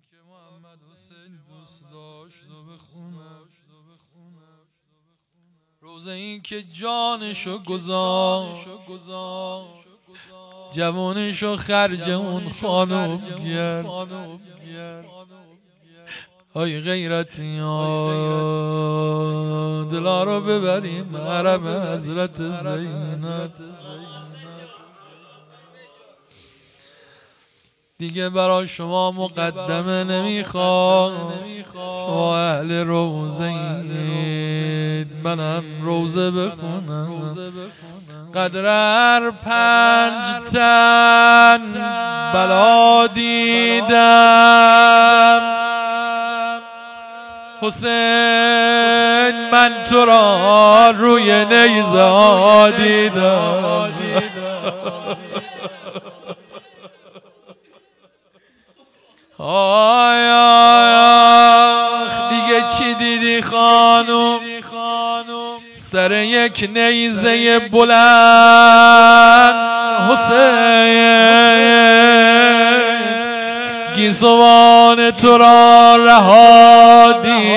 که محمد حسین دوست داشت و بخونه، روزه این که جانشو گذاشت، جوانشو خرج اون خانم گرد. آی غیرتی ها دلا رو ببریم حرم حضرت زینب. دیگه برای شما مقدمه نمیخوام، شما اهل روزه اید، منم روزه بخونم. قدر 5 تن بلا دیدم، حسین من تو را روی نیزه دیدم. آخ دیگه چی دیدی خانم؟ سر یک نیزه بلند حسین گیسوان تو را رها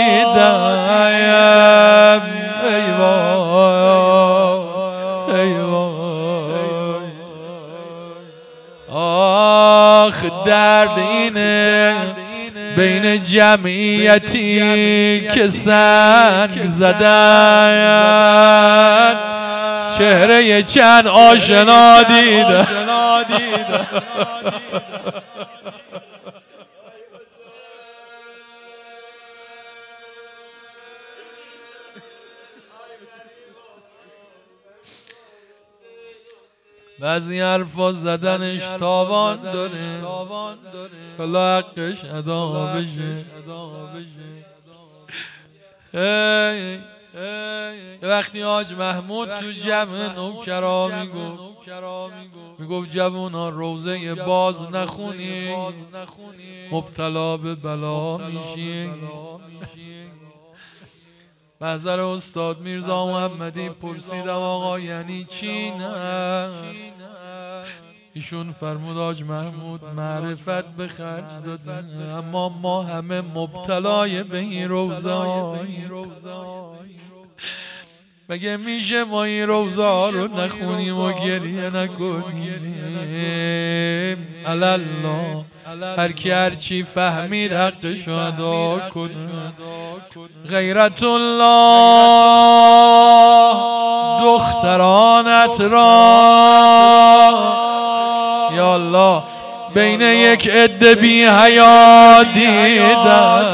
دیدم. ای وای ای وای، آخ درد اینه بین جمعیتی که سنگ زدن، چهره چند آشنا دیدم. بعضی حرفا زدنش تاوان داره، حالا حقش ادا بشه. وقتی حاج محمود تو جمع نوکرا میگفت جوونا روزه باز نخونی مبتلا به بلا میشی. محضر استاد میرزا محمدی پرسیدم آقا یعنی چی؟ نه ایشون فرمود حاج محمود معرفت به خرج دادن، اما ما همه مبتلای به این روزه. مگه میشه ما این روزه ها رو نخونیم و گریه نکنیم؟ الله هر کی هر چی فهمید حقش ادا کنه. غیرت الله دخترانت را یا الله بین یک عده بی حیا دیدم.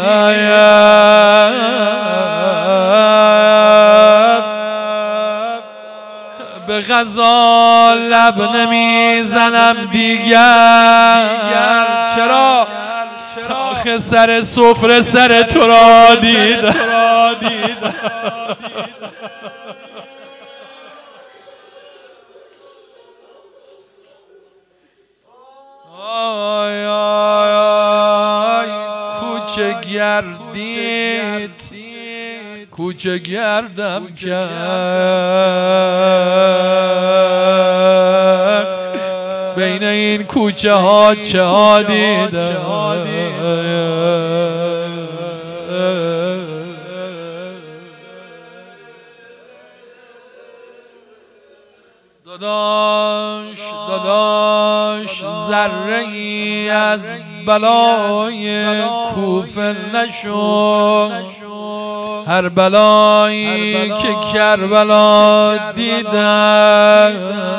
به غذا لب نمیزنم دیگر، چرا؟ آخه سر سفره سر تو را دیدم. آی آی کوچه گردید کوچه گردم کرد، بین این کوچه ها چه ها دیدم. داداش ذره ای از بلای کوفه نشو، هر بلایی که کربلا دیدم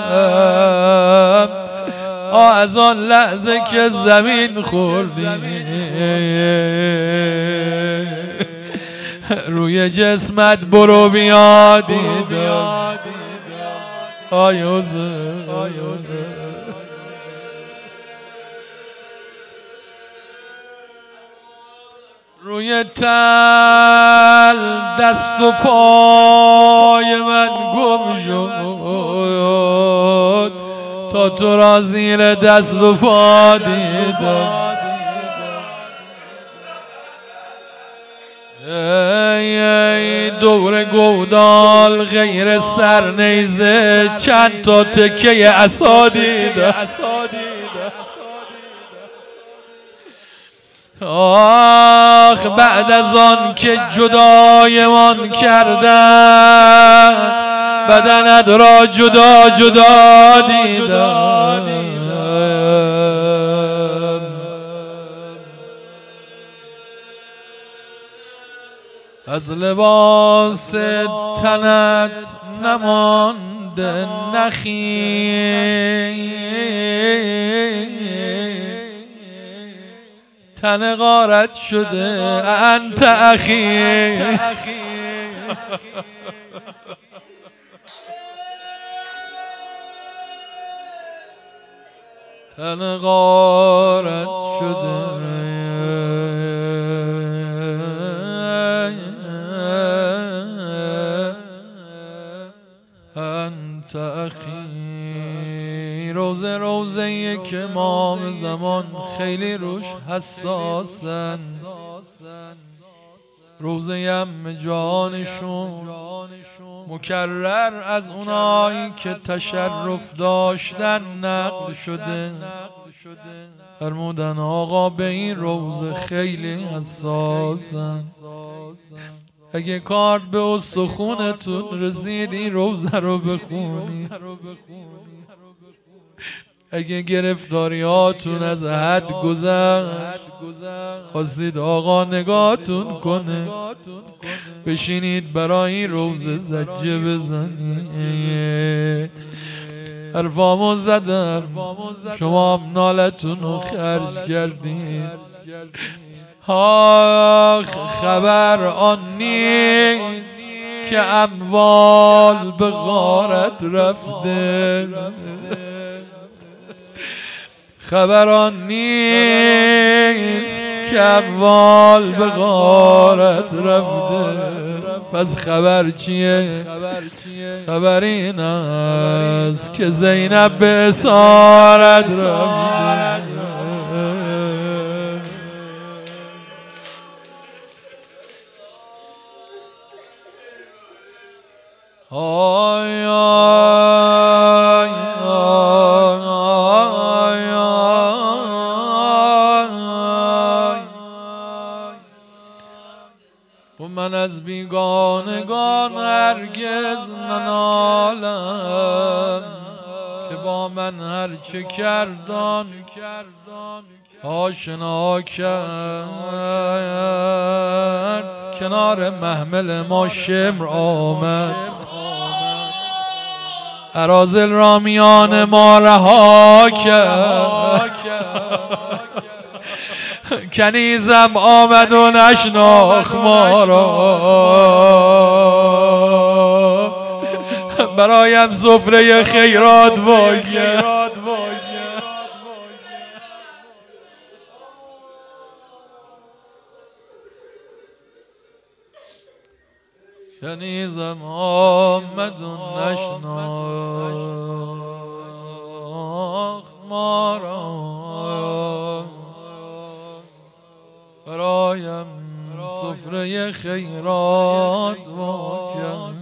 از آن لحظه که زمین خوردی روی جسمت برو بیا دیدم. آیوزه روی تل دست و پای من گم شد تا تو را زیر دست و پا دیدم. ای دور گودال غیر سر نیزه چند تا تکه عصا دیدم. آخ بعد از آن که جدایمان کردن بدنت را جدا جدا دیدم از لباس تنت نمانده نخی تن غارت شده انت اخی تن غارت شده انت اخی روزه که امام زمان خیلی روش حساسن روزه ام جانشون مکرر از اونایی که تشرف داشتن نقل شده فرمودن آقا به این روزه خیلی حساسن اگه کارت به استخونتون رسید این روزه رو بخونی اگه گرفتاریاتون از حد گذشت خواستید آقا نگاهتون کنه بشینید برای این روزه زجه بزنید حرفامو زدم شما هم نالتون رو خرج کردید آخ خبر آن نیست که اموال به غارت رفته خبر آن نیست که اموال به غارت رفته پس خبر چیه؟ خبر این است که زینب به اسارت رفته آی آی آی و من از بیگانگان هرگز ننالم که با من هرچه کردان آشنا کرد کنار محمل ما شمر آمد اراذل را میان ما رها کرد کنیزم آمد و نشناخت ما را برایم سفره خیرات واگه کنیزم آمد و نشناخت ما را برایم سفره خیرات واکرد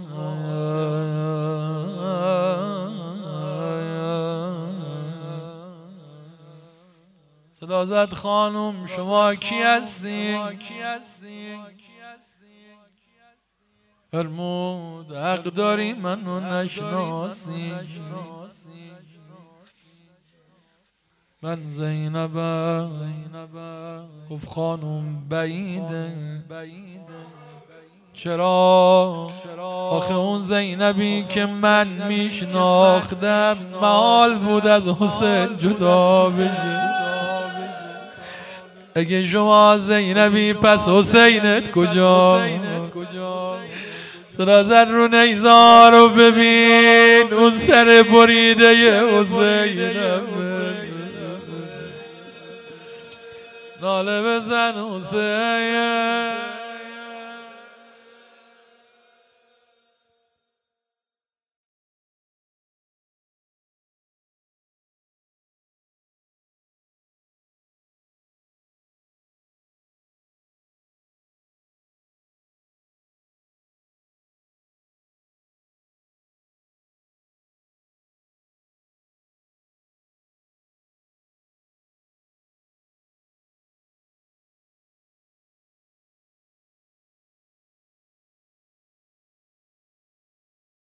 صدا زد خانم شما کی هستین؟ فرمود حق داری منو نشناسی من زینبم گفت خانم بعیده چرا؟ آخه اون زینبی که من میشناختم محال بود از حسین جدا بشه اگه شما زینبی پس حسینت کجا؟ صدا زد رو نیزار رو ببین اون سر بریده حسینم ناله بزن حسین